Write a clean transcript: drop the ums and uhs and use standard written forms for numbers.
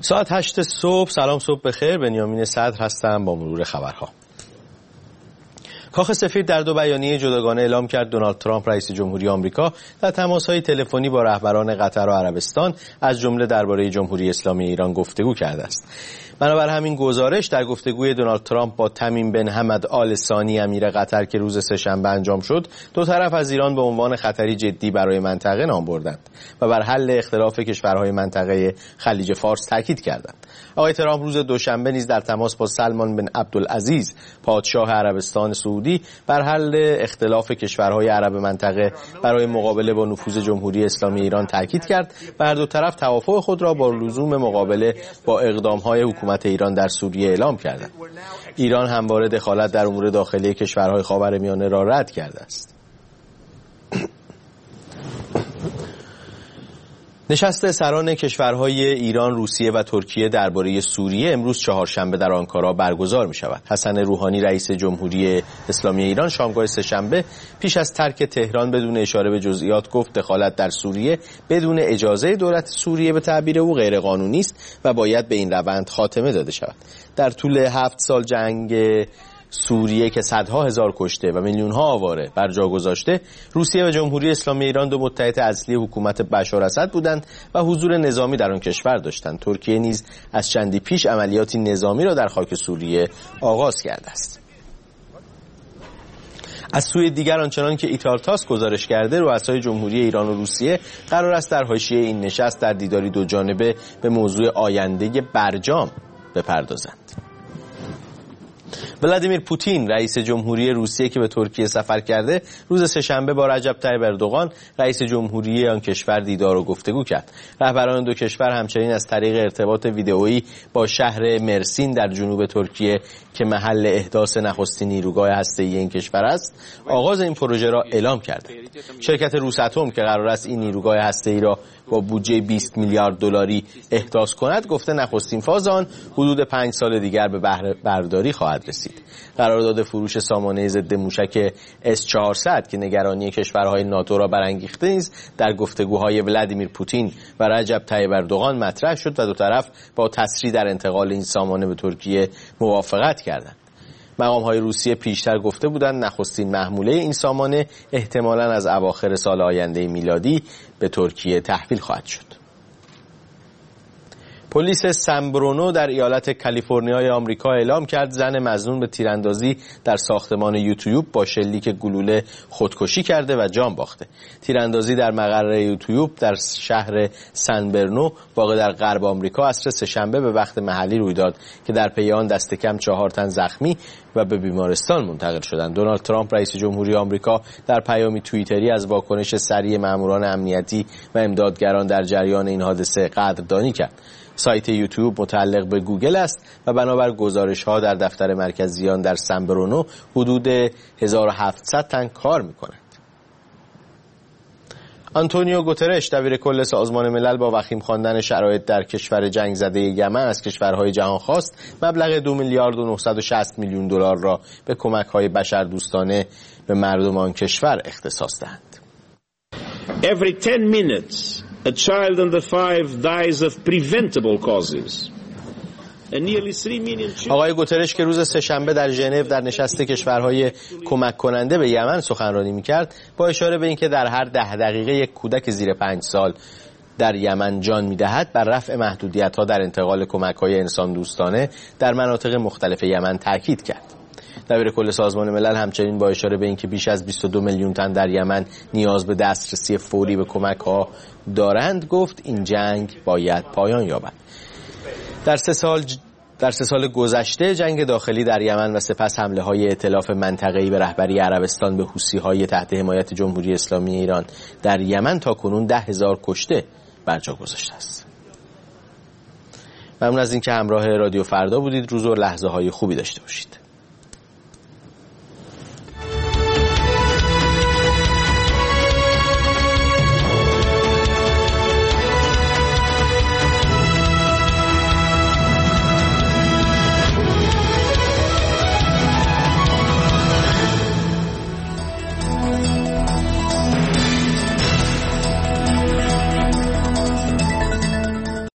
ساعت 8 صبح. سلام، صبح بخیر. بنیامین صدر هستم با مرور خبرها. کاخ سفید در دو بیانیه جداگانه اعلام کرد دونالد ترامپ رئیس جمهوری آمریکا در تماس‌های تلفنی با رهبران قطر و عربستان از جمله درباره جمهوری اسلامی ایران گفتگو کرده است. بنابر همین گزارش در گفتگوی دونالد ترامپ با تمیم بن حمد آل ثانی امیر قطر که روز سه‌شنبه انجام شد، دو طرف از ایران به عنوان خطری جدی برای منطقه نام بردند و بر حل اختلاف کشورهای منطقه خلیج فارس تاکید کردند. آقای ترامپ روز دوشنبه نیز در تماس با سلمان بن عبدالعزیز پادشاه عربستان سعودی بر حل اختلاف کشورهای عرب منطقه برای مقابله با نفوذ جمهوری اسلامی ایران تاکید کرد و هر دو طرف توافق خود را با لزوم مقابله با اقدام‌های حکومت ایران در سوریه اعلام کردند. ایران همواره دخالت در امور داخلی کشورهای خاورمیانه را رد کرده است. نشست سران کشورهای ایران، روسیه و ترکیه درباره سوریه امروز چهارشنبه در آنکارا برگزار می شود. حسن روحانی رئیس جمهوری اسلامی ایران شامگاه سه‌شنبه پیش از ترک تهران بدون اشاره به جزئیات گفت دخالت در سوریه بدون اجازه دولت سوریه به تعبیر او غیرقانونی است و باید به این روند خاتمه داده شود. در طول 7 سال جنگ سوریه که صدها هزار کشته و میلیون‌ها آواره بر جا گذاشته، روسیه و جمهوری اسلامی ایران دو متحد اصلی حکومت بشار اسد بودند و حضور نظامی در آن کشور داشتند. ترکیه نیز از چندی پیش عملیاتی نظامی را در خاک سوریه آغاز کرده است. از سوی دیگر آنچنان که ایتالتاس گزارش کرده، رؤسای جمهوری ایران و روسیه قرار است در حاشیه این نشست در دیداری دو جانبه به موضوع آینده برجام بپردازند. ولادیمیر پوتین رئیس جمهوری روسیه که به ترکیه سفر کرده روز سه‌شنبه با رجب طیب اردوغان رئیس جمهوری آن کشور دیدار و گفتگو کرد. رهبران دو کشور همچنین از طریق ارتباط ویدئویی با شهر مرسین در جنوب ترکیه که محل احداث نخستین نیروگاه هسته‌ای این کشور است، آغاز این پروژه را اعلام کردند. شرکت روساتوم که قرار است این نیروگاه هسته‌ای را با بودجه 20 میلیارد دلاری احداث کند، گفته نخستین فاز آن حدود 5 سال دیگر به بهره برداری خواهد رسید. قرارداد فروش سامانه ضد موشک S-400 که نگرانی کشورهای ناتو را برانگیخته نیز در گفتگوهای ولادیمیر پوتین و رجب طیب اردوغان مطرح شد و دو طرف با تسریع در انتقال این سامانه به ترکیه موافقت کردند. مقام‌های روسیه پیشتر گفته بودند نخستین محموله این سامانه احتمالاً از اواخر سال آینده میلادی به ترکیه تحویل خواهد شد. پلیس سان برونو در ایالت کالیفرنیای آمریکا اعلام کرد زن مظنون به تیراندازی در ساختمان یوتیوب با شلیک گلوله خودکشی کرده و جان باخته. تیراندازی در مقر یوتیوب در شهر سان برنو واقع در غرب آمریکا عصر سه‌شنبه به وقت محلی روی داد که در پی آن دست کم 4 تن زخمی و به بیمارستان منتقل شدند. دونالد ترامپ رئیس جمهوری آمریکا در پیامی توییتری از واکنش سریع ماموران امنیتی و امدادگران در جریان این حادثه قدردانی کرد. سایت یوتیوب متعلق به گوگل است و بنابر گزارش‌ها در دفتر مرکزیان در سان برونو حدود 1700 تن کار می‌کنند. آنتونیو گوترش دبیر کل سازمان ملل با وخیم خواندن شرایط در کشور جنگ زده یمن از کشورهای جهان خواست مبلغ 2 میلیارد و 960 میلیون دلار را به کمک‌های بشردوستانه به مردم آن کشور اختصاص دهند. Every 10 minutes a child under 5 dies of preventable causes. آقای گوترش که روز سه‌شنبه در ژنو در نشست کشورهای کمک کننده به یمن سخنرانی می‌کرد، با اشاره به اینکه در هر 10 دقیقه یک کودک زیر 5 سال در یمن جان می‌دهد، بر رفع محدودیت‌ها در انتقال کمک‌های انسان دوستانه در مناطق مختلف یمن تاکید کرد. دبیر کل سازمان ملل همچنین با اشاره به اینکه بیش از 22 میلیون تن در یمن نیاز به دسترسی فوری به کمک‌ها دارند گفت این جنگ باید پایان یابد. در سه سال گذشته جنگ داخلی در یمن و سپس حمله‌های ائتلاف منطقه‌ای به رهبری عربستان به حوثی‌های تحت حمایت جمهوری اسلامی ایران در یمن تاکنون 10,000 کشته بر جا گذاشته است. ممنون از اینکه همراه رادیو فردا بودید. روز و لحظه‌های خوبی داشته باشید.